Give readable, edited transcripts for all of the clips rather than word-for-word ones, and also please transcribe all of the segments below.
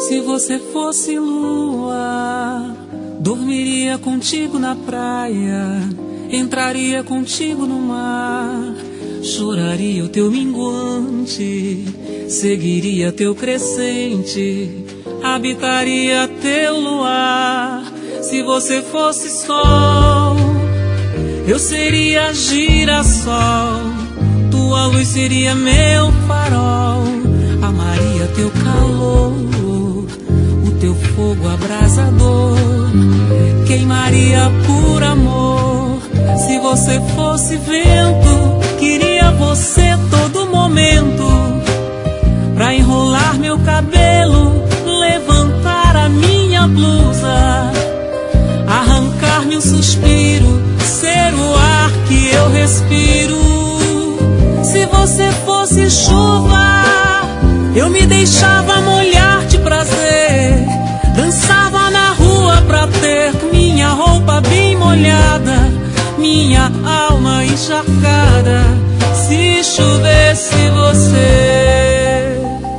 Se você fosse lua, dormiria contigo na praia, entraria contigo no mar, choraria o teu minguante, seguiria teu crescente, habitaria teu luar. Se você fosse sol, eu seria girassol, tua luz seria meu farol, amaria teu calor, o teu fogo abrasador, queimaria por amor. Se você fosse vento, queria você todo momento, pra enrolar meu cabelo, levantar a minha blusa, arrancar-me um suspiro, ser o ar que eu respiro. Se você fosse chuva, eu me deixava molhar de prazer, dançava na rua pra ter minha roupa bem molhada, minha alma encharcada, se chovesse você.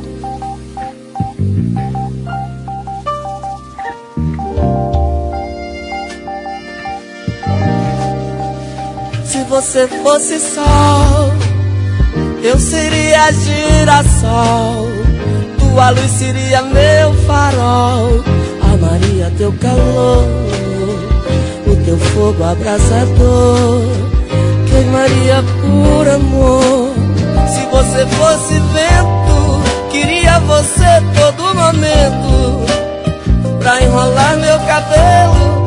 Se você fosse sol, eu seria girassol, tua luz seria meu farol, amaria teu calor, o teu fogo abrasador, queimaria por amor. Se você fosse vento, queria você todo momento, pra enrolar meu cabelo,